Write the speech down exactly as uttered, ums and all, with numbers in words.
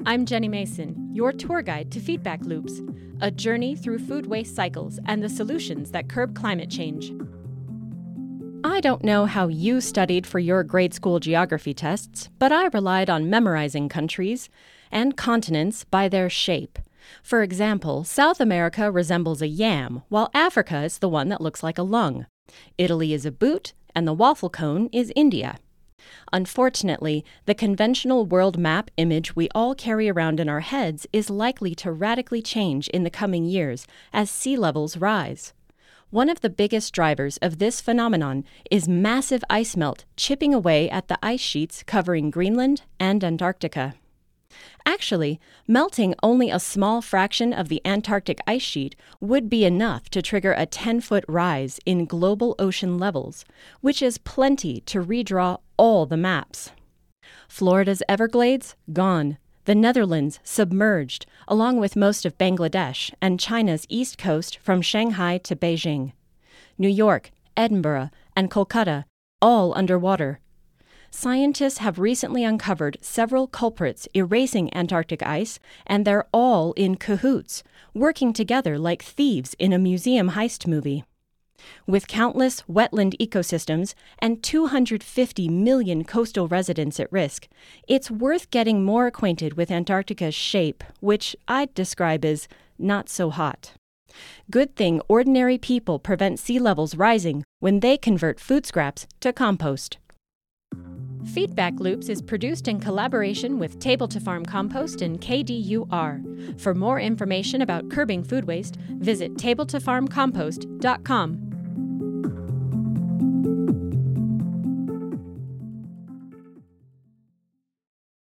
I'm Jenny Mason, your tour guide to Feedback Loops, a journey through food waste cycles and the solutions that curb climate change. I don't know how you studied for your grade school geography tests, but I relied on memorizing countries and continents by their shape. For example, South America resembles a yam, while Africa is the one that looks like a lung. Italy is a boot, and the waffle cone is India. Unfortunately, the conventional world map image we all carry around in our heads is likely to radically change in the coming years as sea levels rise. One of the biggest drivers of this phenomenon is massive ice melt chipping away at the ice sheets covering Greenland and Antarctica. Actually, melting only a small fraction of the Antarctic ice sheet would be enough to trigger a ten-foot rise in global ocean levels, which is plenty to redraw all the maps. Florida's Everglades, gone. The Netherlands, submerged, along with most of Bangladesh and China's east coast from Shanghai to Beijing. New York, Edinburgh, and Kolkata, all underwater. Scientists have recently uncovered several culprits erasing Antarctic ice, and they're all in cahoots, working together like thieves in a museum heist movie. With countless wetland ecosystems and two hundred fifty million coastal residents at risk, it's worth getting more acquainted with Antarctica's shape, which I'd describe as not so hot. Good thing ordinary people prevent sea levels rising when they convert food scraps to compost. Feedback Loops is produced in collaboration with Table to Farm Compost and K D U R. For more information about curbing food waste, visit table to farm compost dot com.